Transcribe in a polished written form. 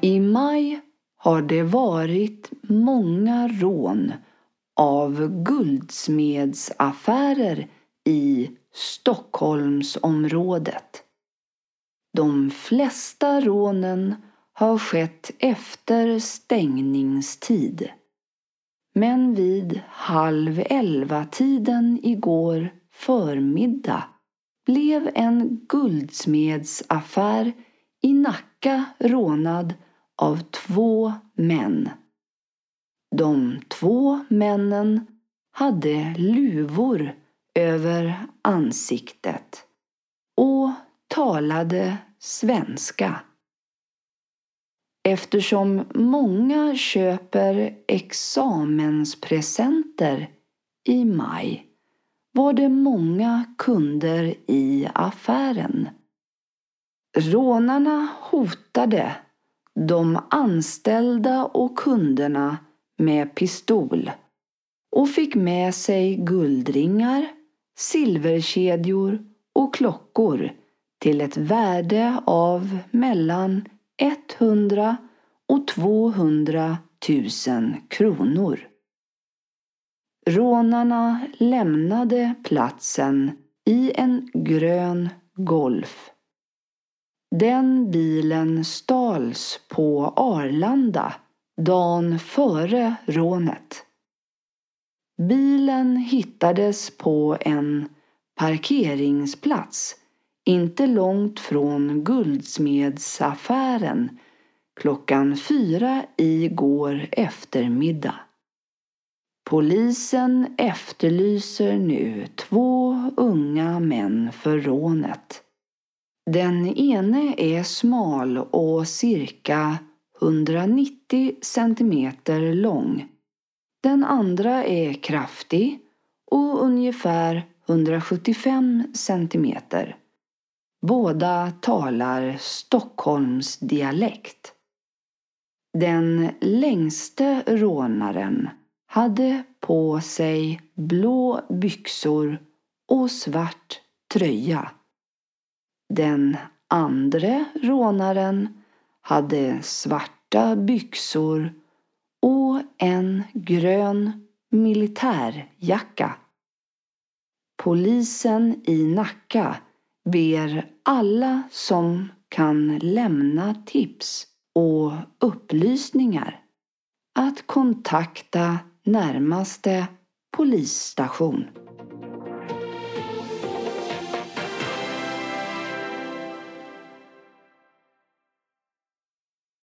I maj har det varit många rån av guldsmedsaffärer i Stockholmsområdet. De flesta rånen har skett efter stängningstid. Men vid 22:30 igår förmiddag blev en guldsmedsaffär i Nacka rånad av 2 män. De 2 männen hade luvor över ansiktet och talade svenska. Eftersom många köper examenspresenter i maj var det många kunder i affären. Rånarna hotade de anställda och kunderna med pistol och fick med sig guldringar, silverkedjor och klockor till ett värde av mellan 100 och 200 000 kronor. Rånarna lämnade platsen i en grön Golf. Den bilen stals på Arlanda dagen före rånet. Bilen hittades på en parkeringsplats inte långt från guldsmedsaffären 4:00 igår eftermiddag. Polisen efterlyser nu 2 unga män för rånet. Den ene är smal och cirka 190 centimeter lång. Den andra är kraftig och ungefär 175 centimeter. Båda talar Stockholms dialekt. Den längste rånaren hade på sig blå byxor och svart tröja. Den andra rånaren hade svarta byxor och en grön militärjacka. Polisen i Nacka ber alla som kan lämna tips och upplysningar att kontakta närmaste polisstation.